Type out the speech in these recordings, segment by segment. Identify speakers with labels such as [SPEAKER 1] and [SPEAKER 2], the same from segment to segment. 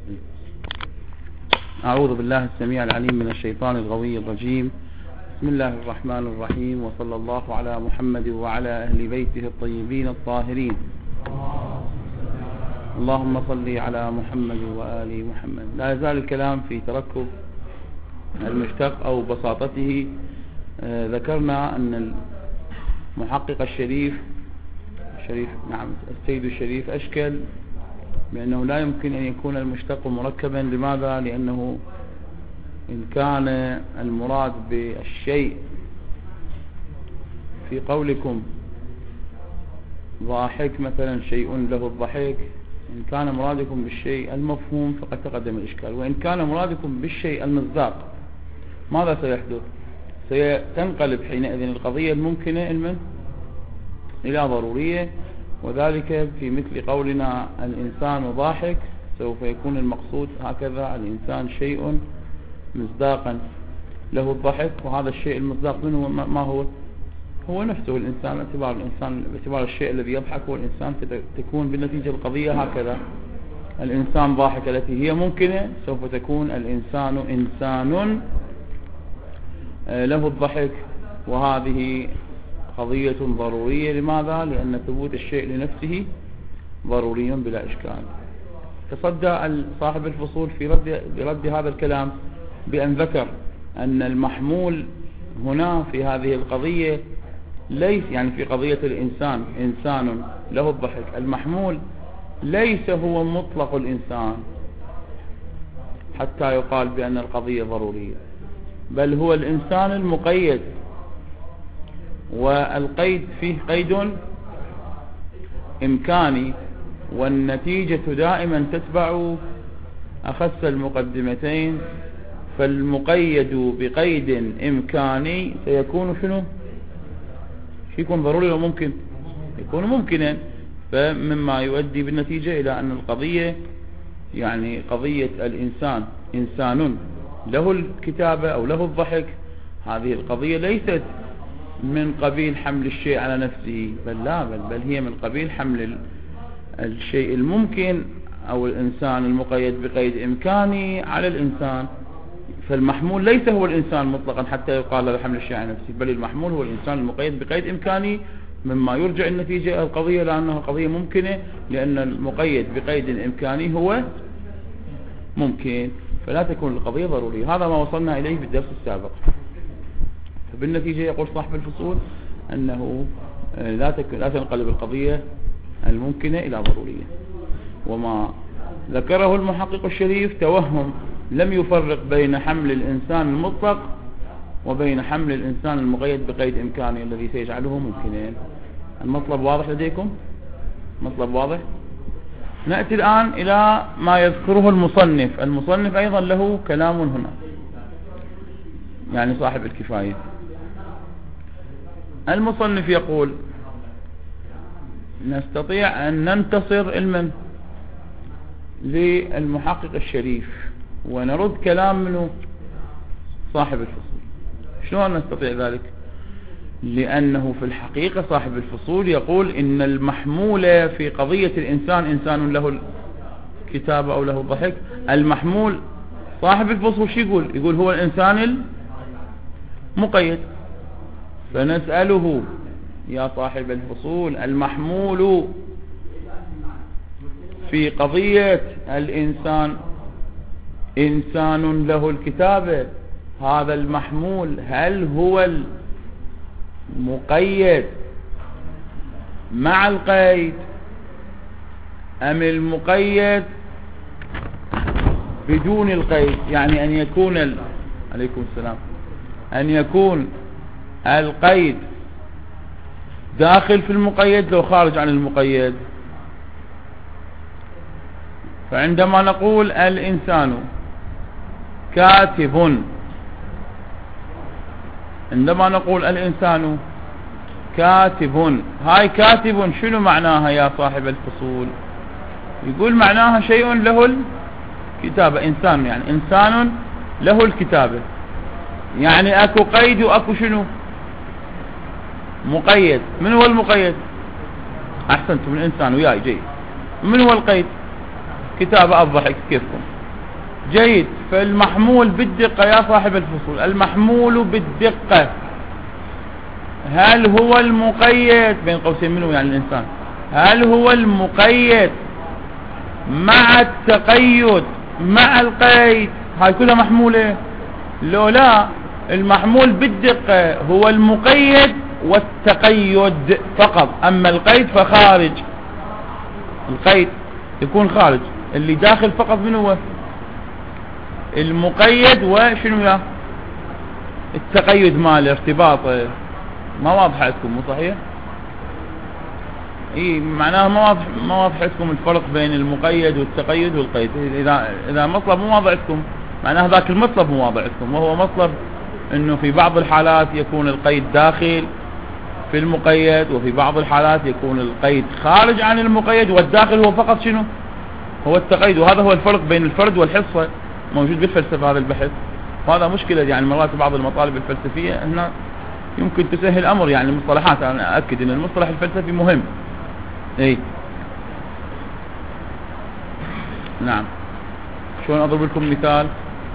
[SPEAKER 1] أعوذ بالله السميع العليم من الشيطان الغوي الرجيم. بسم الله الرحمن الرحيم، وصلى الله على محمد وعلى أهل بيته الطيبين الطاهرين. اللهم صل على محمد وآل محمد. لا يزال الكلام في تركب المشتق أو بساطته. ذكرنا أن المحقق الشريف السيد الشريف أشكل بأنه لا يمكن أن يكون المشتق مركبا. لماذا؟ لأنه إن كان المراد بالشيء في قولكم ضاحك مثلا، شيء له الضحك، إن كان مرادكم بالشيء المفهوم فقد تقدم الإشكال. وإن كان مرادكم بالشيء المصداق ماذا سيحدث؟ سيتنقلب حينئذ القضية الممكنة إلى ضرورية، وذلك في مثل قولنا الإنسان ضاحك سوف يكون المقصود هكذا: الإنسان شيء مصداقا له الضحك، وهذا الشيء المصداق منه ما هو نفسه الإنسان. باعتبار الشيء الذي يضحك هو الإنسان، تكون بالنتيجة القضية هكذا: الإنسان ضاحك التي هي ممكنة سوف تكون الإنسان إنسان له الضحك، وهذه قضية ضرورية. لماذا؟ لأن ثبوت الشيء لنفسه ضروري بلا إشكال. تصدى صاحب الفصول في رد هذا الكلام بأن ذكر أن المحمول هنا في هذه القضية ليس، يعني في قضية الإنسان إنسان له الضحك، المحمول ليس هو مطلق الإنسان حتى يقال بأن القضية ضرورية، بل هو الإنسان المقيد، والقيد فيه قيد إمكاني، والنتيجة دائما تتبع أخس المقدمتين. فالمقيد بقيد إمكاني سيكون شنو؟ يكون ضروري أو ممكن؟ يكون ممكنا، فمما يؤدي بالنتيجة إلى أن القضية، يعني قضية الإنسان إنسان له الكتابة أو له الضحك، هذه القضية ليست من قبيل حمل الشيء على نفسه، بل هي من قبيل حمل الشيء الممكن أو الإنسان المقيد بقيد إمكاني على الإنسان. فالمحمول ليس هو الإنسان مطلقا حتى يقال له حمل الشيء على نفسه، بل المحمول هو الإنسان المقيد بقيد إمكاني، مما يرجع النتيجة إلى القضية لأنها قضية ممكنة، لأن المقيد بقيد إمكاني هو ممكن، فلا تكون القضية ضرورية. هذا ما وصلنا إليه بالدرس السابق. فبالنتيجة يقول صاحب الفصول أنه لا تنقلب القضية الممكنة إلى ضرورية. وما ذكره المحقق الشريف توهم، لم يفرق بين حمل الإنسان المطلق وبين حمل الإنسان المقيد بقيد إمكاني الذي سيجعله ممكنين. المطلب واضح لديكم؟ مطلب واضح. نأتي الآن إلى ما يذكره المصنف أيضا له كلام هنا، يعني صاحب الكفاية. المصنف يقول: نستطيع أن ننتصر للمحقق الشريف ونرد كلام منه صاحب الفصول. شلون نستطيع ذلك؟ لأنه في الحقيقة صاحب الفصول يقول إن المحمول في قضية الإنسان إنسان له الكتابة أو له الضحك. المحمول صاحب الفصول شو يقول هو الإنسان المقيد. فنسأله: يا صاحب الفصول، المحمول في قضية الإنسان إنسان له الكتابة، هذا المحمول هل هو المقيد مع القيد أم المقيد بدون القيد؟ يعني أن يكون عليكم السلام، أن يكون القيد داخل في المقيد لو خارج عن المقيد. فعندما نقول الإنسان كاتب، عندما نقول الإنسان كاتب، هاي كاتب شنو معناها يا صاحب الفصول؟ يقول معناها شيء له الكتابة، إنسان، يعني إنسان له الكتابة، يعني أكو قيد وأكو شنو؟ مقيد. من هو المقيد؟ أحسنتم، الإنسان وياي جيد. من هو القيد؟ كتابة الضحك كيفكم. جيد. فالمحمول بالدقة يا صاحب الفصول، المحمول بالدقة هل هو المقيد بين قوسين منه يعني الإنسان، هل هو المقيد مع التقيد مع القيد؟ هاي كلها محمولة. لو لا، المحمول بالدقة هو المقيد والتقيد فقط، أما القيد فخارج. القيد يكون خارج، اللي داخل فقط من هو المقيد وشنو يا التقيد مال ارتباط. ما واضح عندكم مو صحيح؟ اي معناها ما واضح عندكم الفرق بين المقيد والتقيد والقيد. اذا مطلب مو واضح عندكم معناها ذاك المطلب مو واضح عندكم، وهو مطلب انه في بعض الحالات يكون القيد داخل في المقيد، وفي بعض الحالات يكون القيد خارج عن المقيد، والداخل هو فقط شنو هو التقيد. وهذا هو الفرق بين الفرد والحصة، موجود بالفلسفة هذا البحث. وهذا مشكلة يعني مرات بعض المطالب الفلسفية هنا يمكن تسهل الأمر، يعني المصطلحات أنا أؤكد أن المصطلح الفلسفي مهم. اي نعم. شلون أضرب لكم مثال؟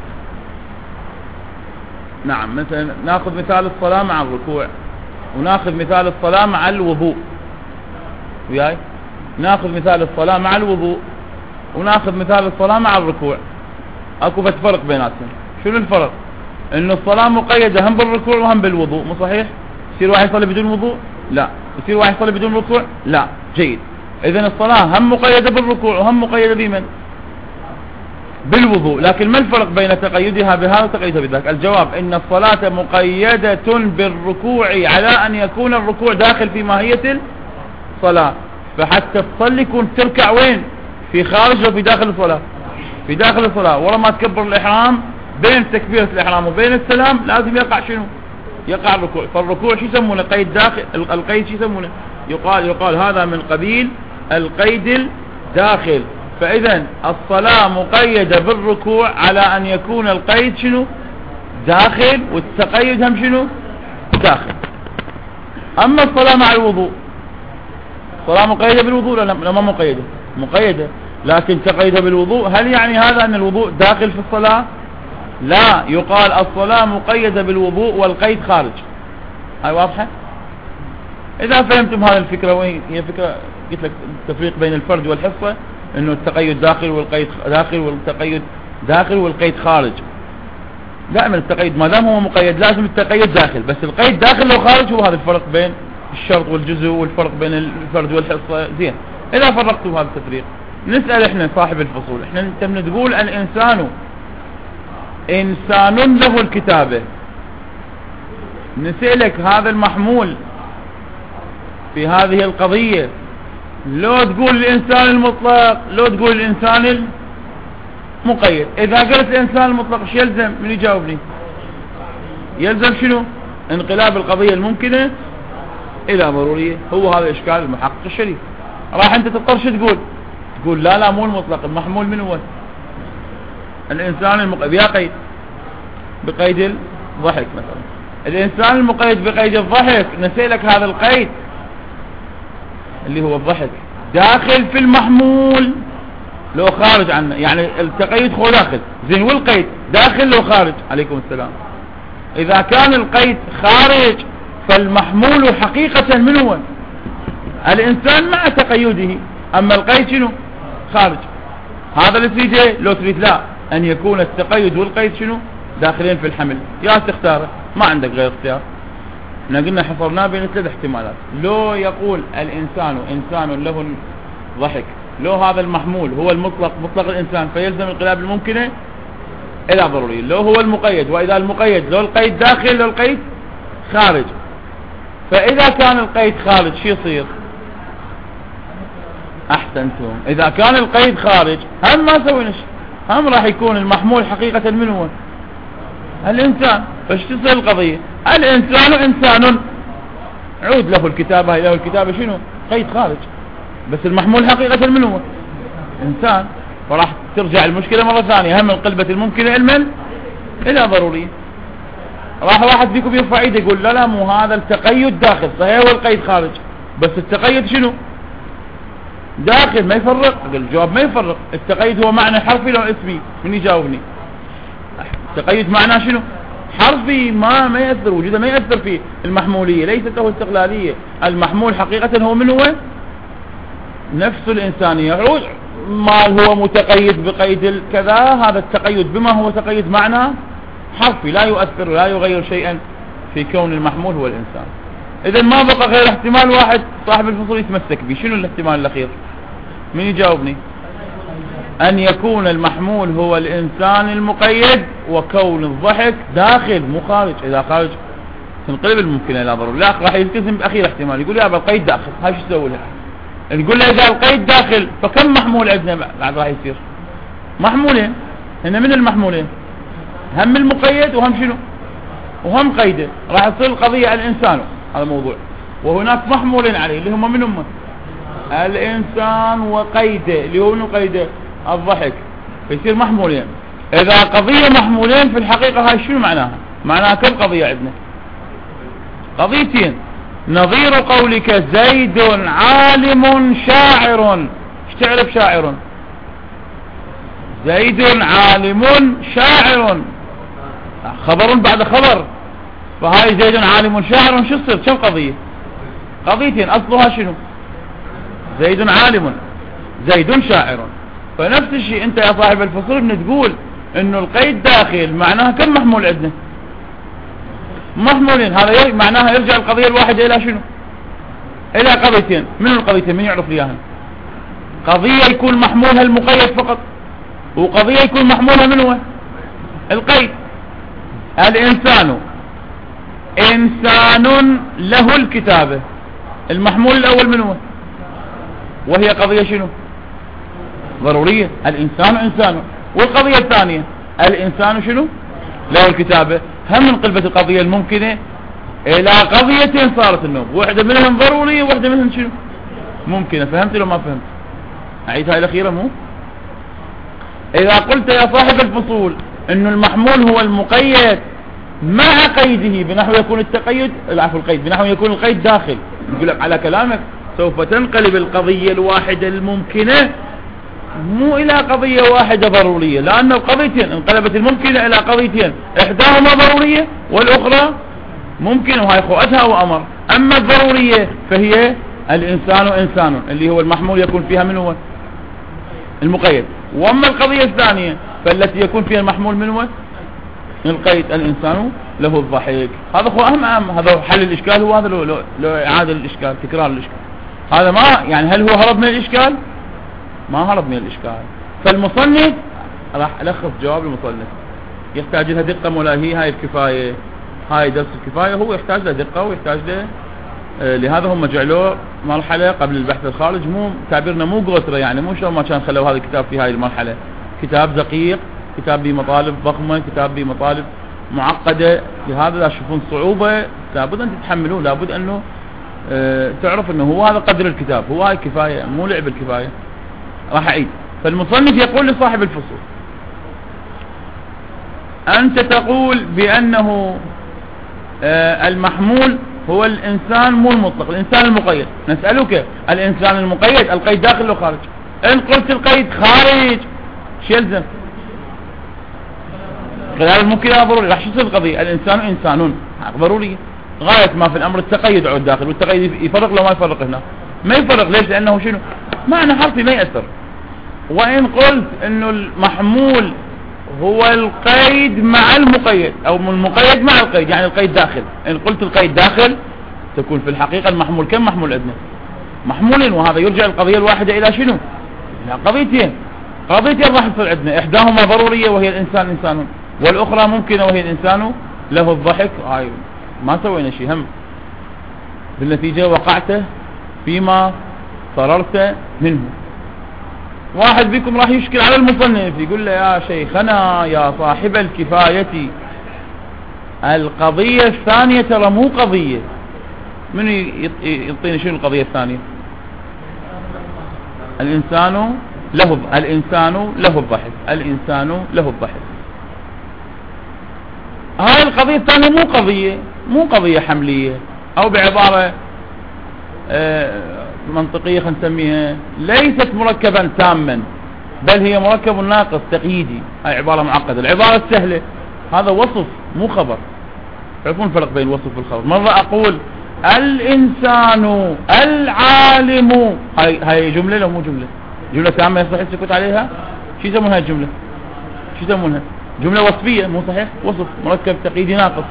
[SPEAKER 1] نعم، مثلا ناخذ مثال الصلاة مع الركوع، وناخذ مثال الصلاة مع الوضوء. وياي ناخذ مثال الصلاة مع الوضوء، وناخذ مثال الصلاة مع الركوع. اكو بس فرق بيناتهم. شنو الفرق؟ انه الصلاة مقيدة هم بالركوع وهم بالوضوء، مو صحيح؟ يصير واحد يصلي بدون وضوء؟ لا. يصير واحد يصلي بدون ركوع؟ لا. جيد. اذن الصلاة هم مقيدة بالركوع وهم مقيدة بمن؟ بالوضوء. لكن ما الفرق بين تقيدها بهذا وتقيدها بذاك؟ الجواب ان الصلاة مقيدة بالركوع على ان يكون الركوع داخل في ماهية الصلاة، فحتى تصلي كنت تركع وين؟ في خارج وفي داخل الصلاة؟ في داخل الصلاة. ورا ما تكبر الإحرام بين تكبيرة الإحرام وبين السلام لازم يقع شنو؟ يقع الركوع. فالركوع شو يسمونه؟ قيد داخل. القيد شو يسمونه؟ يقال هذا من قبيل القيد الداخل. فإذا الصلاة مقيدة بالركوع على أن يكون القيد شنو؟ داخل، والتقيد هم شنو؟ داخل. أما الصلاة مع الوضوء، الصلاة مقيدة بالوضوء لا ما مقيدة؟ مقيدة، لكن تقيدها بالوضوء. هل يعني هذا أن الوضوء داخل في الصلاة؟ لا، يقال الصلاة مقيدة بالوضوء والقيد خارج. هاي واضحة؟ إذا فهمتم هذه الفكرة، وين هي فكرة قلت لك التفريق بين الفرد والحصة، إنه التقيد داخل والقيد داخل، والتقيد داخل والقيد خارج. دائما التقيد ما دام هو مقيد لازم التقيد داخل، بس القيد داخل لو خارج. هو هذا الفرق بين الشرط والجزء، والفرق بين الفرد والحصة. زين، إذا فرقتم هذا التفريق نسأل احنا صاحب الفصول، احنا نقول الإنسان إنسان له الكتابة. نسألك هذا المحمول في هذه القضية، لو تقول الإنسان المطلق لو تقول الإنسان المقيد. إذا قلت الإنسان المطلق ايش يلزم؟ من يجاوبني؟ يلزم شنو؟ انقلاب القضية الممكنة إلى ضرورية. هو هذا إشكال المحقق الشريف. راح أنت تضطر شو تقول لا مو المطلق، المحمول من هو؟ الإنسان المقيد بيا قيد بقيد الضحك مثلا. الإنسان المقيد بقيد الضحك، نسألك هذا القيد اللي هو الضحك داخل في المحمول لو خارج عنه؟ يعني التقيد هو داخل، زين، والقيد داخل لو خارج؟ عليكم السلام. إذا كان القيد خارج فالمحمول حقيقة من هو؟ الإنسان مع تقيده، أما القيد شنو؟ خارج. هذا اللي تريده. لو تريد لا، أن يكون التقيد والقيد شنو؟ داخلين في الحمل، يا تختاره، ما عندك غير اختيار. احنا قلنا حصرناه بين 3 احتمالات. لو يقول الإنسان إنسان له ضحك، لو هذا المحمول هو المطلق، مطلق الإنسان، فيلزم انقلاب الممكنة إلى ضروري. لو هو المقيد، وإذا المقيد لو القيد داخل لو القيد خارج. فإذا كان القيد خارج شو يصير؟ أحسنتم. إذا كان القيد خارج هم ما سوينا شيء، هم راح يكون المحمول حقيقة من هو؟ الإنسان. فايش تصير القضية؟ الإنسان إنسان، عود له الكتابة، له الكتابة شنو؟ قيد خارج، بس المحمول حقيقة من هو؟ إنسان. فراح ترجع المشكلة مرة ثانية، هم انقلبت الممكنة علما إلى ضروري. راح واحد فيكم يرفع يده يقول لا مو هذا التقيد داخل، صحيح والقيد خارج، بس التقيد شنو؟ داخل. ما يفرق. الجواب ما يفرق. التقيد هو معنى حرفي لو اسمي؟ من يجاوبني؟ التقيد معناه شنو؟ حرفي، ما يأثر، وجوده ما يأثر في المحمولية، ليست له استقلالية. المحمول حقيقة هو من هو؟ نفس الإنسانية. ما هو متقيد بقيد كذا، هذا التقيد بما هو تقيد معناه حرفي لا يؤثر ولا يغير شيئا في كون المحمول هو الإنسان. إذا ما بقى غير احتمال واحد صاحب الفصول يتمسك به. شنو الاحتمال الأخير؟ من يجاوبني؟ أن يكون المحمول هو الإنسان المقيد، وكون الضحك داخل مو خارج. إذا خارج تنقلب الممكنة إلى ضروري. لا، راح يلتزم بأخير احتمال، يقول يا أبا القيد داخل، هاي شو تسوي لها؟ نقول له إذا القيد داخل فكم محمول عندنا بعد راح يصير؟ محمولين. هنا من المحمولين؟ هم المقيد وهم شنو؟ وهم قيده. راح تصير القضية الإنسان، هذا موضوع، وهناك محمولين عليه اللي هم من هم؟ الإنسان وقيده اللي هو منه قيده؟ الضحك. فيصير محمولين. إذا قضية محمولين في الحقيقة هاي شنو معناها؟ معناها كم قضية عندنا؟ قضيتين. نظير قولك زيد عالم شاعر. ايش تعرف شاعر؟ زيد عالم شاعر، خبر بعد خبر. فهاي زيد عالم شاعر شو تصير؟ كم قضية؟ قضيتين. أصلها شنو؟ زيد عالم، زيد شاعر. فنفس الشيء انت يا صاحب الفصول بنتقول انه القيد داخل، معناها كم محمول عندنا؟ محمولين. هذا معناها يرجع القضية الواحدة الى شنو؟ الى قضيتين. من القضيتين؟ من يعرف لي اياها؟ قضية يكون محمولها المقيد فقط، وقضية يكون محمولها من هو؟ القيد. الإنسان إنسان له الكتابة، المحمول الأول من هو؟ وهي قضية شنو؟ ضرورية. الإنسان إنسان. والقضية الثانية الإنسان شنو؟ له الكتابة. هم انقلبت القضية الممكنة إلى قضيتين صارت النوم، واحدة منهم ضرورية وواحدة منهم شنو؟ ممكنة. فهمت لو ما فهمت؟ أعيد هاي الأخيرة مو؟ إذا قلت يا صاحب الفصول إنه المحمول هو المقيد مع قيده بنحو يكون التقيد، العفو القيد بنحو يكون القيد داخل، يقول لك على كلامك سوف تنقلب القضية الواحدة الممكنة مو إلى قضية واحدة ضرورية، لأن القضيتين انقلبت الممكنة إلى قضيتين، إحداهما ضرورية والأخرى ممكن، وهي خواتها وأمر. أما الضرورية فهي الإنسان إنسان اللي هو المحمول يكون فيها من هو؟ المقيد. واما القضية الثانية فالتي يكون فيها المحمول من هو؟ القيد. الإنسان له الضحك. هذا هو أهم هذا حل الإشكال. هو هذا لو إعادة الإشكال، تكرار الإشكال. هذا ما يعني هل هو هرب من الإشكال؟ ما هرب من الإشكال. فالمصنف راح ألخص جواب المصنف، يحتاج لها دقة ملاهية. هاي الكفاية، هاي درس الكفاية هو يحتاج له دقة ويحتاج له لهذا هم جعلوه مرحلة قبل البحث الخارج. مو تعبيرنا مو قوترة يعني، مو شو ما كان خلوا هذا الكتاب في هاي المرحلة. كتاب دقيق، كتاب بمطالب ضخمة، كتاب بمطالب معقدة. لهذا لا تشوفون صعوبة لابد أن تتحملوه، لابد أنه تعرف أنه هو هذا قدر الكتاب، هو هاي الكفاية مو لعب الكفاية. راح أعيد. فالمصنف يقول لصاحب الفصول أنت تقول بأنه المحمول هو الإنسان مو المطلق، الإنسان المقيد. نسألك الإنسان المقيد القيد داخل أو خارج؟ إن قلت القيد خارج شو يلزم؟ خلال الممكن ضروري. راح شو تصير القضية؟ الإنسان إنسان ضروري. غاية ما في الأمر التقيد عود داخل، والتقيد يفرق لو ما يفرق هنا ما يفرق. ليش؟ لأنه شنو؟ معنى حرفي ما يأثر. وإن قلت إنه المحمول هو القيد مع المقيد أو المقيد مع القيد، يعني القيد داخل. إن قلت القيد داخل تكون في الحقيقة المحمول كم محمول عندنا؟ محمولين. وهذا يرجع القضية الواحدة إلى شنو؟ إلى قضيتين. قضيتين راح تصير عندنا، إحداهما ضرورية وهي الإنسان إنسان، والأخرى ممكنة وهي الإنسان له الضحك. ما سوينا شيء. هم بالنتيجة وقعت فيما فررت منه. واحد بكم راح يشكل على المصنف يقول له يا شيخنا يا صاحب الكفاية القضية الثانية ترى مو قضية. من يعطيني شنو القضية الثانية؟ الإنسان له الضحك. الإنسان له الضحك. هاي القضية الثانية مو قضية حملية، أو بعبارة منطقية خلينا نسميها ليست مركبا تاما، بل هي مركب ناقص تقييدي. هاي عبارة معقدة. العبارة السهلة هذا وصف مو خبر. تعرفون الفرق بين الوصف والخبر. مرة أقول الإنسان العالم، هاي جملة لو مو جملة؟ جملة تامة يصح السكوت عليها؟ شو يسمونها الجملة؟ شو يسمونها؟ جملة وصفية مو صحيح؟ وصف مركب تقييدي ناقص.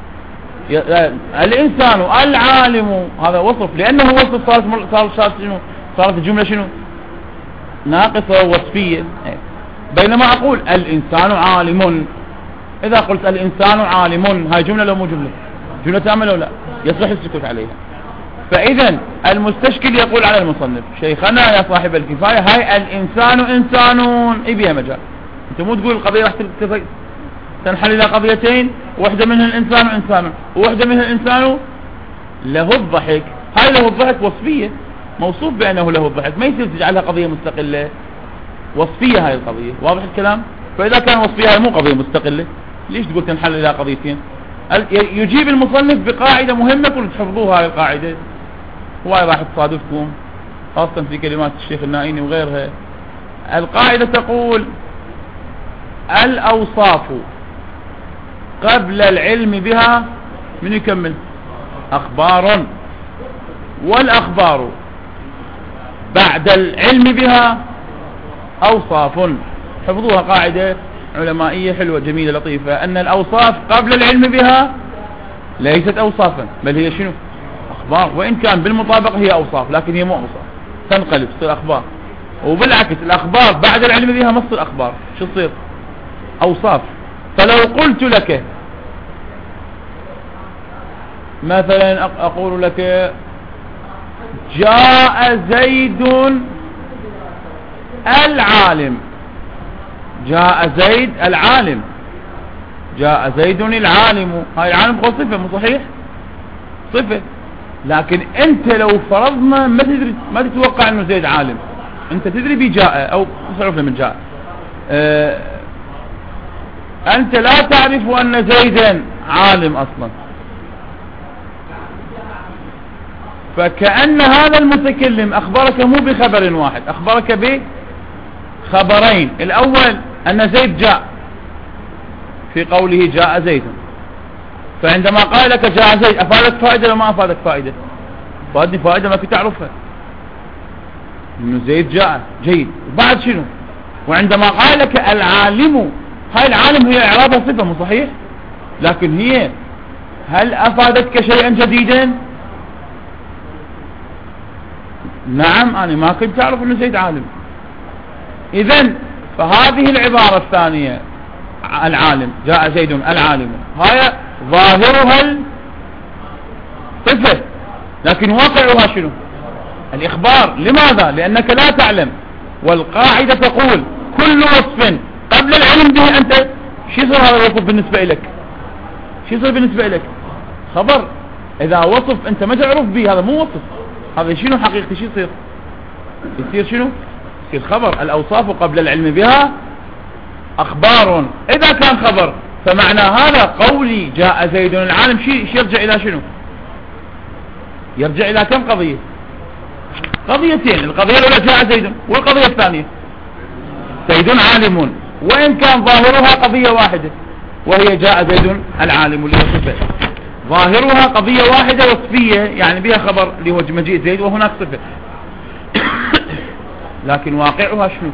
[SPEAKER 1] الإنسان العالم هذا وصف، لأنه وصف صارت الجملة شنو؟ ناقصة وصفية. بينما أقول الإنسان عالم، إذا قلت الإنسان عالم هاي جملة لو مو جملة؟ جملة تامة لو لا؟ يصح السكوت عليها. فإذا المستشكل يقول على المصنف شيخنا يا صاحب الكفاية هاي الإنسان إنسان بها مجال. أنت مو تقول القضية راح تنحل إلى قضيتين، واحدة منها الإنسان إنسان وواحدة منها الإنسان له الضحك. هاي له الضحك وصفية، موصوف بأنه له الضحك، ما يصير تجعلها قضية مستقلة. وصفية هاي القضية، واضح الكلام؟ فإذا كان وصفية هاي مو قضية مستقلة، ليش تقول تنحل إلى قضيتين؟ يجيب المصنف بقاعدة مهمة كنت تحفظوها هاي القاعدة، وهاي راح تصادفكم خاصة في كلمات الشيخ النائيني وغيرها. القاعدة تقول الأوصاف قبل العلم بها من يكمل أخبار، والأخبار بعد العلم بها أوصاف. حفظوها قاعدة علمائية حلوة جميلة لطيفة، أن الأوصاف قبل العلم بها ليست أوصافا، بل هي شنو؟ أخبار، وإن كان بالمطابقة هي أوصاف لكن هي مو أوصاف، تنقلب تصير أخبار. وبالعكس الأخبار بعد العلم بها ما تصير أخبار، شو تصير؟ أوصاف. فلو قلت لك مثلا أقول لك جاء زيد العالم، جاء زيد العالم، جاء زيد العالم، هاي العالم هو صفة مو صحيح؟ صفة. لكن انت لو فرضنا ما تدري، ما تتوقع انه زيد عالم، انت تدري بجاء او تصرف من جاء، انت لا تعرف ان زيدا عالم اصلا. فكأن هذا المتكلم اخبرك مو بخبر واحد، اخبرك بخبرين. الاول ان زيد جاء في قوله جاء زيد، فعندما قال لك جاء زيد افادك فائدة ولا ما افادك فائدة؟ فادني فائدة ما كنت تعرفها، انه زيد جاء جيد. وبعد شنو؟ وعندما قال لك العالم، هاي العالم هي اعرابها صفة مو صحيح؟ لكن هي هل افادتك شيئا جديدا؟ نعم، انا ما كنت اعرف انه زيد عالم. اذن فهذه العبارة الثانية العالم، جاء زيد العالم، هاي ظاهرها الصفة لكن واقعها شنو؟ الإخبار. لماذا؟ لأنك لا تعلم، والقاعدة تقول كل وصف قبل العلم به أنت شو يصير هذا الوصف بالنسبة لك؟ شو يصير بالنسبة لك؟ خبر. إذا وصف أنت ما تعرف به هذا مو وصف، هذا شنو حقيقة؟ شو يصير؟ يصير شنو؟ يصير خبر. الأوصاف قبل العلم بها أخبار. إذا كان خبر فمعنى هذا قولي جاء زيد العالم شي يرجع إلى شنو؟ يرجع إلى كم قضية؟ قضيتين. القضية الأولى جاء زيد، والقضية الثانية زيد عالم، وإن كان ظاهرها قضية واحدة وهي جاء زيد العالم اللي هو صفة. ظاهرها قضية واحدة وصفية يعني بها خبر اللي هو مجيء زيد وهناك صفة، لكن واقعها شنو؟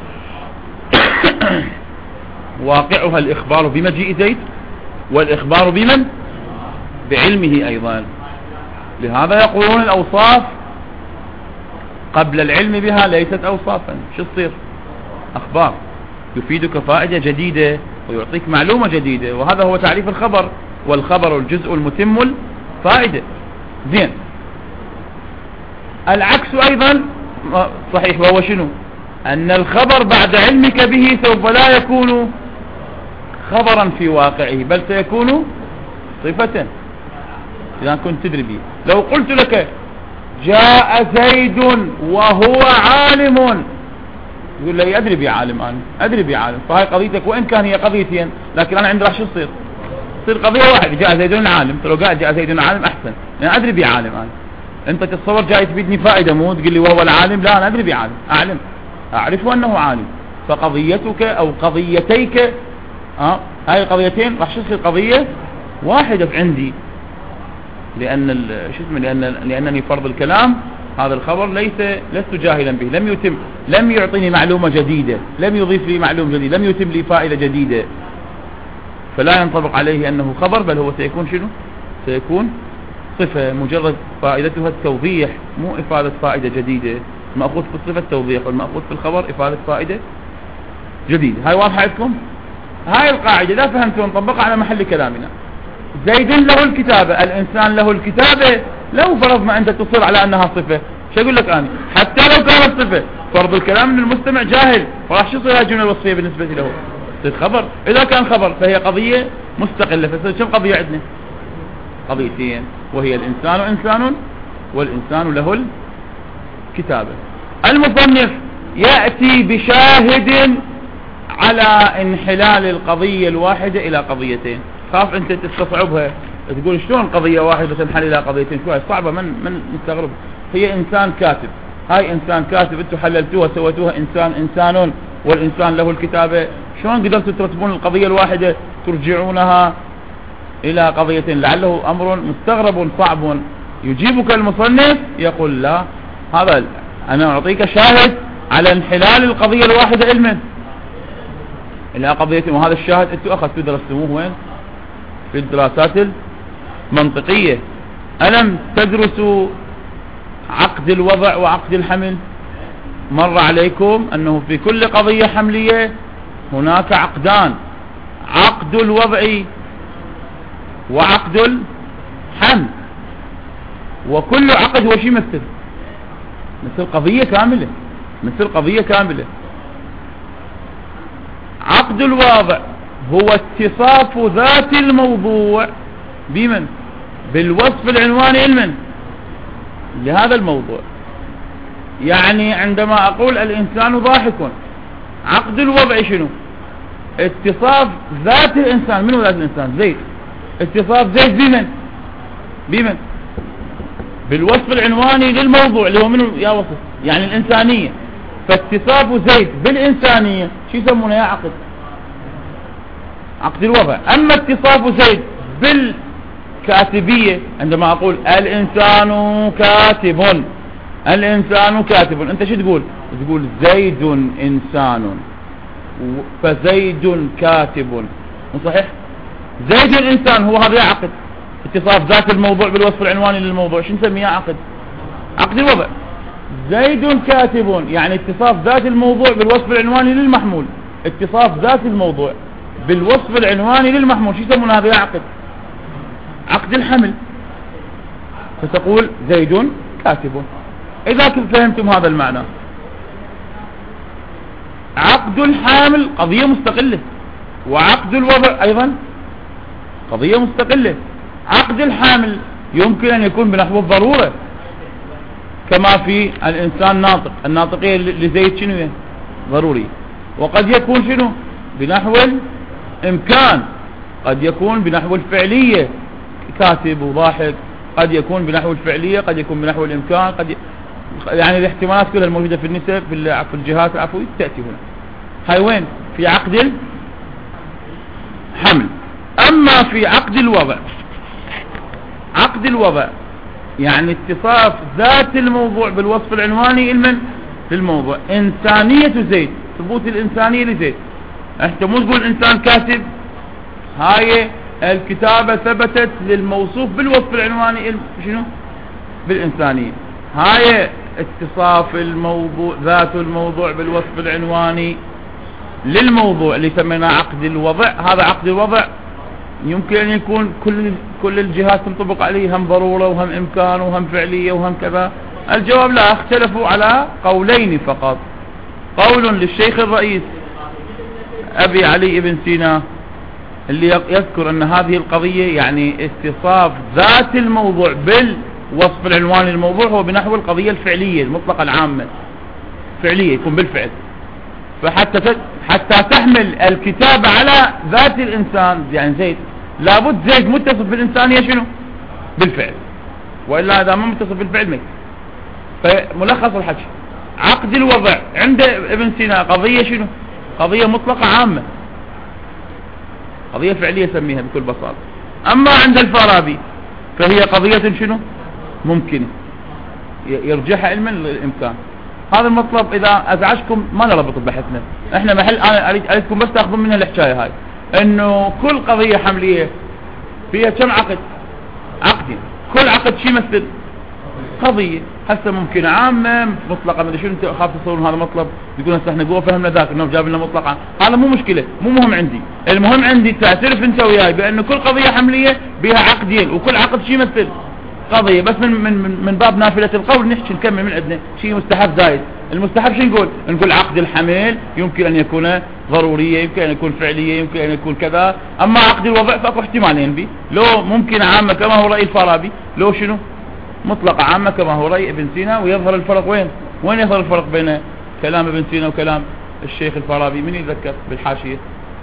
[SPEAKER 1] واقعها الإخبار بمجيء زيد، والإخبار بمن؟ بعلمه أيضا. لهذا يقولون الأوصاف قبل العلم بها ليست أوصافا، شو تصير؟ أخبار، يفيدك فائدة جديدة ويعطيك معلومة جديدة، وهذا هو تعريف الخبر، والخبر الجزء المتم الفائدة. زين، العكس أيضا صحيح، وهو شنو؟ أن الخبر بعد علمك به سوف لا يكون خبرا في واقعه، بل سيكون صفة إذا كنت تدري به. لو قلت لك جاء زيد وهو عالم، يقول لي أدري بعالم، أنا أدري بعالم، فهي قضيتك وإن كان هي قضيتين، لكن أنا عندي راح شو تصير قضية واحدة، جاء زيد عالم. فلو قال جاء زيد عالم أحسن، يعني أدري بعالم أنا. أنت تتصور جاي تفيدني فائدة، مو تقول لي وهو العالم، لا أنا أدري بعالم، أعلم، أعرف أنه عالم. فقضيتك أو قضيتيك هاي القضيتين راح تصير قضية واحدة عندي، لأنني فرض الكلام هذا الخبر لست جاهلا به، لم يعطيني معلومة جديدة، لم يضيف لي معلومة جديدة، لم يتم لي فائدة جديدة، فلا ينطبق عليه أنه خبر، بل هو سيكون شنو؟ سيكون صفة مجرد فائدتها التوضيح، مو إفادة فائدة جديدة. المأخوذ في الصفة التوضيح، والمأخوذ في الخبر إفادة فائدة جديدة. هاي واضحة عندكم؟ هاي القاعدة إذا فهمتوا نطبقها على محل كلامنا. زيد له الكتابة، الإنسان له الكتابة، لو فرضنا أنت تصر على أنها صفة، شو أقول لك أنا؟ حتى لو كانت صفة، فرض الكلام أن المستمع جاهل، فراح شو يصير هاي الجملة الوصفية بالنسبة له؟ تصير خبر. إذا كان خبر فهي قضية مستقلة، فتصير كم قضية عندنا؟ قضيتين، وهي الإنسان إنسان، والإنسان له الكتابة. المصنف يأتي بشاهد على انحلال القضية الواحدة إلى قضيتين. خاف أنت تستصعبها، تقول شلون قضية واحدة تنحل إلى قضيتين؟ شوية صعبة، من نستغرب. هي إنسان كاتب، هاي إنسان كاتب، أنتوا حللتوها سويتوها إنسان والإنسان له الكتابة. شلون قدرتوا ترتبون القضية الواحدة ترجعونها إلى قضيتين؟ لعله أمر مستغرب صعب. يجيبك المصنف يقول لا، هذا أنا أعطيك شاهد على انحلال القضية الواحدة علما إلى قضيتين، وهذا الشاهد أنتوا أخذتوا درستموه وين؟ في الدراسات المنطقية. ألم تدرسوا عقد الوضع وعقد الحمل؟ مر عليكم أنه في كل قضية حملية هناك عقدان، عقد الوضع وعقد الحمل، وكل عقد هو شيء مثل قضية كاملة، مثل قضية كاملة. عقد الواضع هو اتصاف ذات الموضوع بمن؟ بالوصف العنواني علما لهذا الموضوع. يعني عندما أقول الإنسان ضاحك، عقد الوضع شنو؟ اتصاف ذات الإنسان. من هو ذات الإنسان؟ زيد. اتصاف زيد بمن؟ بالوصف العنواني للموضوع اللي هو منه يا وصف، يعني الإنسانية. فاتصاف زيد بالإنسانية شو يسمونه يا عقد الوضع. أما اتصاف زيد بالكاتبية، عندما أقول الإنسان كاتب، الإنسان كاتب، أنت شو تقول؟ تقول زيد إنسان فزيد كاتب، مو صحيح؟ زيد الإنسان هو هذا عقد اتصاف ذات الموضوع بالوصف العنواني للموضوع، شو نسميه عقد الوضع. زيد كاتب يعني اتصاف ذات الموضوع بالوصف العنواني للمحمول، اتصاف ذات الموضوع بالوصف العنواني للمحمول، شو يسمون هذا عقد الحمل. فتقول زيد كاتب. إذا كنت فهمتم هذا المعنى، عقد الحامل قضية مستقلة، وعقد الوضع أيضا قضية مستقلة. عقد الحامل يمكن أن يكون بنحو الضرورة، كما في الإنسان ناطق، الناطقية لزيد شنو ضروري. وقد يكون شنو بنحو الإمكان، قد يكون بنحو الفعلية كاتب وضاحك، قد يكون بنحو الفعلية، قد يكون بنحو الإمكان، يعني الاحتمالات كلها الموجودة في النسب في الجهات العفوية تأتي هنا. هاي وين؟ في عقد الحمل. أما في عقد الوضع، عقد الوضع يعني اتصاف ذات الموضوع بالوصف العنواني علما للموضوع. إنسانية زيد، ثبوت الإنسانية لزيد. انت مو تقول إنسان كاتب، هاي الكتابة ثبتت للموصوف بالوصف العنواني شنو؟ بالإنسانية. هاي اتصاف الموضوع ذات الموضوع بالوصف العنواني للموضوع اللي سميناه عقد الوضع. هذا عقد الوضع يمكن أن يكون كل الجهات تنطبق عليه، هم ضرورة وهم إمكان وهم فعلية وهم كذا. الجواب لا، اختلفوا على قولين فقط. قول للشيخ الرئيس أبي علي بن سينا اللي يذكر أن هذه القضية يعني اتصاف ذات الموضوع بالوصف العنواني للموضوع هو بنحو القضية الفعلية المطلقة العامة، فعلية يكون بالفعل. حتى تحمل الكتابة على ذات الإنسان يعني زيد، لابد زيد متصف بالإنسانية شنو؟ بالفعل، وإلا هذا ما متصف بالفعل ميت. فملخص الحكي، عقد الوضع عند ابن سينا قضية شنو؟ قضية مطلقة عامة. قضية فعلية سميها بكل بساطة. أما عند الفارابي فهي قضية شنو ممكنة يرجحها علما للإمكان. هذا المطلب إذا أزعجكم ما نربط بحثنا، إحنا محل أنا أريدكم بس تأخذون منها الحكاية هاي، إنه كل قضية حملية فيها كم عقد؟ عقدين، كل عقد شي يمثل قضية. هسه ممكنة عامة مطلقة، ما شنو انت خاف تصورون هذا مطلب يقول هسه احنا جوا فهمنا ذاك انه جاب لنا مطلقة، هذا مو مشكلة، مو مهم عندي. المهم عندي تعترف انت وياي بأن كل قضية حملية بها عقدين، وكل عقد شي يمثل قضية. بس من باب نافلة القول نحكي نكمل من عندنا شيء مستحب زايد. المستحب شو نقول عقد الحمل يمكن ان يكون ضرورية، يمكن ان يكون فعلية، يمكن ان يكون كذا. اما عقد الوضع فاكو احتمالين به، لو ممكن عامة كما هو رأي الفارابي، لو شنو مطلقة عامة كما هو رأي ابن سينا. ويظهر الفرق وين يظهر الفرق بين كلام ابن سينا وكلام الشيخ الفارابي؟ من يتذكر بالحاشية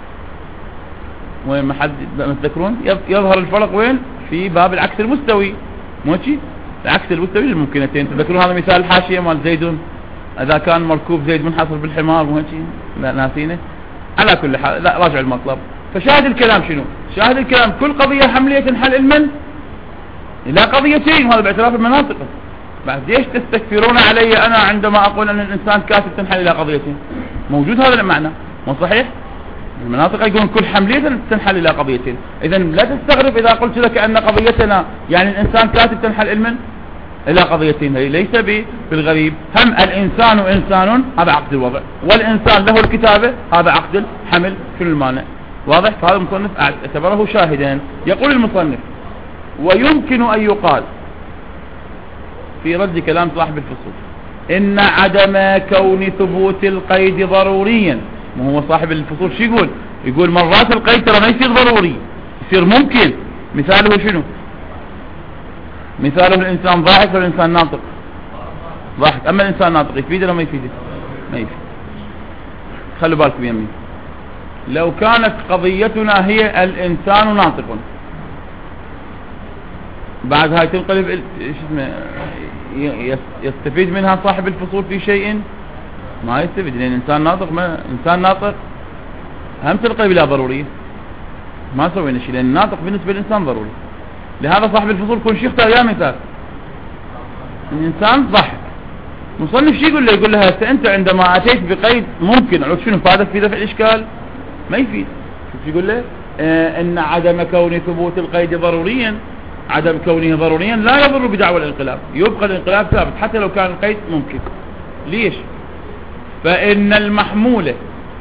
[SPEAKER 1] وين؟ ما حد تذكرون؟ يظهر الفرق وين؟ في باب العكس المستوي، موشي العكس المستوي الممكنتين. تذكرون هذا مثال الحاشية مال زيد اذا كان مركوب زيد منحصر بالحمار، موشي لا ناسينه. على كل حال لا راجع المطلب. فشاهد الكلام شنو؟ شاهد الكلام كل قضية حملية تنحل علما إلى قضيتين، وهذا باعتراف المناطق. بعد ليش تستكثرون علي أنا عندما أقول أن الإنسان كاتب تنحل إلى قضيتين؟ موجود هذا المعنى مو صحيح؟ المناطق يقولون كل حملية تنحل إلى قضيتين. إذا لا تستغرب إذا قلت لك أن قضيتنا يعني الإنسان كاتب تنحل علما إلى قضيتين، هي ليس بالغريب. هم الإنسان إنسان هذا عقد الوضع، والإنسان له الكتابة هذا عقد الحمل. شنو المانع؟ واضح؟ فهذا المصنف اعتبره شاهدا. يقول المصنف ويمكن أن يقال في رد كلام صاحب الفصول إن عدم كون ثبوت القيد ضروريا. ما هو صاحب الفصول شو يقول مرات القيد ترى ما يصير ضروري، يصير ممكن. مثاله شنو؟ مثاله الإنسان ضاحك والإنسان ناطق. ضاحك. أما الإنسان ناطق يفيد ولا ما يفيد؟ ما يفيد. خلوا بالكم يمين، لو كانت قضيتنا هي الإنسان ناطق بعد هاي تنقلب يستفيد منها صاحب الفصول في شيء؟ ما يستفيد، لأن إنسان ناطق إنسان ناطق هم تنقلب إلى ضرورية. ما سوينا شيء، لأن الناطق بالنسبة للإنسان ضروري. لهذا صاحب الفصول كل شيء اختار يا مثال الإنسان ضحك. مصنف شيء يقول له هسه أنت عندما أتيت بقيد ممكن عرفت شنو فادك في دفع الإشكال؟ ما يفيد. شوف يقول له إن عدم كون ثبوت القيد ضروريا، عدم كونه ضروريا لا يضر بدعوى الانقلاب، يبقى الانقلاب ثابت حتى لو كان القيد ممكن. ليش؟ فإن المحمولة،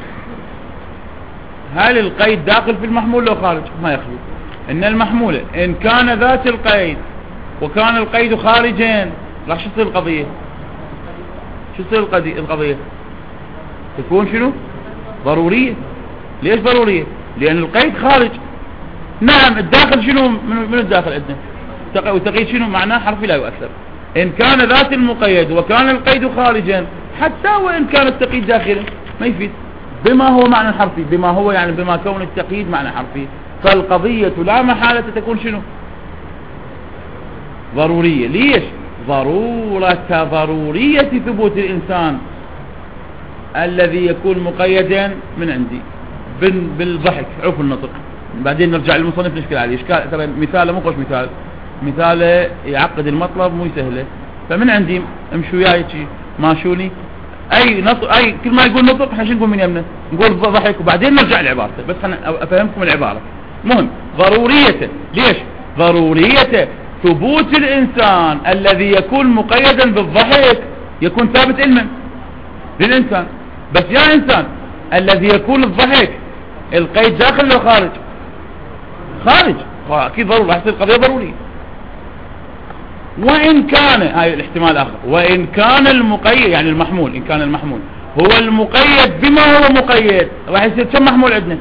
[SPEAKER 1] هل القيد داخل في المحمول لو خارج؟ ما يخلو. إن المحمولة إن كان ذات القيد وكان القيد خارجين راح شو تصير القضية؟ شو تصير القضية؟ تكون شنو؟ ضرورية. ليش ضرورية؟ لأن القيد خارج. نعم الداخل شنو؟ من الداخل عندنا وتقييد شنو معناه؟ حرفي لا يؤثر. إن كان ذات المقيد وكان القيد خارجا حتى وإن كان التقييد داخلا ما يفيد. بما هو معنى حرفي، بما هو يعني بما كون التقييد معنى حرفي. فالقضية لا محالة تكون شنو؟ ضرورية. ليش؟ ضرورية ثبوت الإنسان الذي يكون مقيدا من عندي بالضحك عرف النطق. بعدين نرجع للمصنف نشكل عليه إشكال. ترى مثاله مو خوش مثاله يعقد المطلب مو يسهله. فمن عندي امشوا وياي ماشوني اي كل ما يقول نطق احنا شو نقول من يمنا؟ نقول ضحك وبعدين نرجع لعبارته. بس خلنا افهمكم العبارة. مهم ضرورية. ليش؟ ضرورية ثبوت الإنسان الذي يكون مقيدا بالضحك يكون ثابت علما للإنسان. بس يا إنسان الذي يكون الضحك القيد داخل لو خارج؟ خارج. أكيد ضروري، راح تصير قضية ضرورية. وإن كان هاي الاحتمال الآخر، وإن كان المقيد يعني المحمول، إن كان المحمول هو المقيد بما هو مقيد راح يصير كم محمول عندنا؟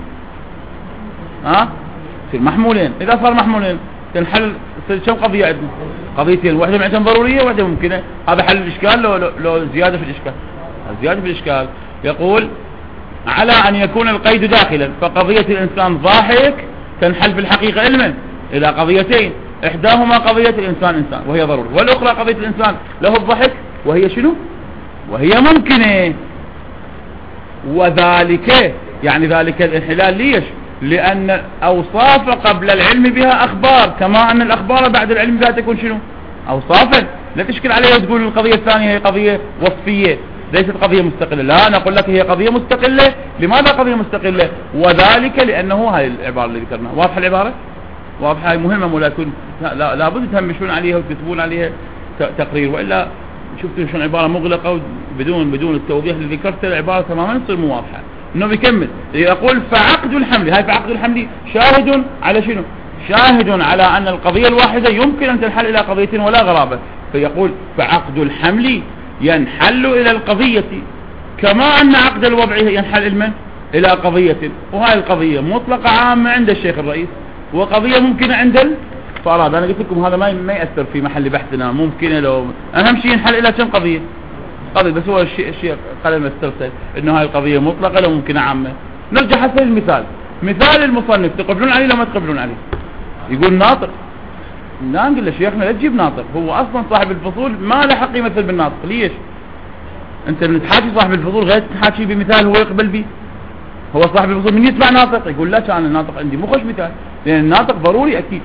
[SPEAKER 1] يصير محمولين. إذا صار محمولين تنحل كم قضية عندنا؟ قضيتين، واحدة معناتها ضرورية واحدة ممكنة. هذا حل الإشكال لو زيادة في الإشكال. زيادة في الإشكال يقول على أن يكون القيد داخلا، فقضية الإنسان ضاحك تنحل في الحقيقة علما إلى قضيتين، إحداهما قضية الإنسان إنسان وهي ضروري، والأخرى قضية الإنسان له الضحك وهي شنو؟ وهي ممكنة. وذلك يعني ذلك الانحلال ليش؟ لأن أوصاف قبل العلم بها أخبار، كما أن الأخبار بعد العلم بها تكون شنو؟ أوصافا. لا تشكل عليها وتقول القضية الثانية هي قضية وصفية ليست قضية مستقلة. لا، أنا أقول لك هي قضية مستقلة. لماذا قضية مستقلة؟ وذلك لأنه هاي العبارة اللي ذكرناها. واضحة العبارة؟ واضحة، هاي مهمة، ولكن لابد تهمشون عليها وتكتبون عليها تقرير، وإلا شفتوا شلون عبارة مغلقة بدون التوضيح اللي ذكرته، العبارة تماما تصير مو واضحة. انه بيكمل يقول فعقد الحمل، هاي فعقد الحمل شاهد على شنو؟ شاهد على ان القضية الواحدة يمكن ان تنحل الى قضية ولا غرابة. فيقول فعقد الحمل ينحل الى القضية كما ان عقد الوضع ينحل الى قضية. وهاي القضية مطلقة عامة عند الشيخ الرئيس، وقضية ممكنة عند الفراد. انا قلت لكم هذا ما يأثر في محل بحثنا، ممكن لو اهم شيء ينحل الى كم قضية. بس هو الشيء قلم استرسل انه هاي القضية مطلقة لو ممكنة عامة. نرجع حسن المثال، مثال المصنف تقبلون عليه لو ما تقبلون عليه؟ يقول ناطق. لا نقول له شيخنا لا تجيب ناطق، هو اصلا صاحب الفصول ما له حق يمثل بالناطق. ليش؟ انت من تحاكي صاحب الفصول غير تحاكي بمثال هو يقبل به. هو صاحب الفصول من يتبع ناطق يقول لا كان الناطق عندي مو خوش مثال، لان الناطق ضروري اكيد.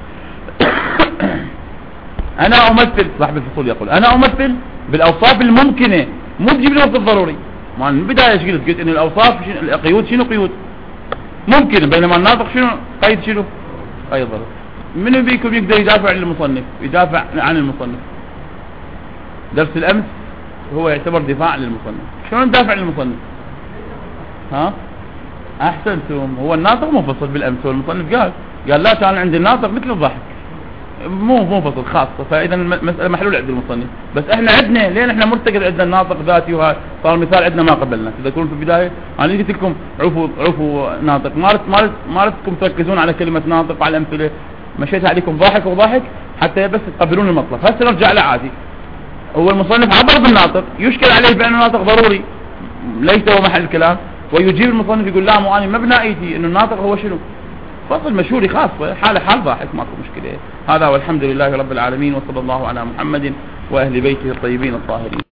[SPEAKER 1] انا امثل، صاحب الفصول يقول انا امثل بالاوصاف الممكنة، مو تجيب لي وصف ضروري. ما من البداية ايش قلت ان الاوصاف القيود شنو قيود ممكن، بينما الناطق شنو قيد شنو قيد ضروري. من بيكم يقدر يدافع عن المصنف، يدافع عن المصنف؟ درس الامس هو يعتبر دفاع للمصنف. شلون ندافع عن المصنف؟ ها احسنتم، هو الناطق منفصل بالامس، والمصنف قال لا كان عندي الناطق مثل الضحك مو فصل خاصة، فاذا المسألة محلولة عند المصنف. بس احنا عندنا لين احنا مرتقد عندنا الناطق ذاتي، وهذا صار مثال عندنا ما قبلنا. تذكرون في البداية انا قلت لكم عفوا ناطق، ما ردتكم تركزون على كلمة ناطق وعلى الامثلة، مشيت عليكم ضاحك وضاحك حتى بس تقبلون المطلب. هسه نرجع له عادي. هو المصنف عبر بالناطق، يشكل عليه بأن الناطق ضروري ليس هو محل الكلام، ويجيب المصنف يقول لا مو انا ما بنائيتي انه الناطق هو شنو فصل مشهوري خاصة حال ضاحك ماكو مشكلة. هذا والحمد لله رب العالمين، وصلى الله على محمد وأهل بيته الطيبين الطاهرين.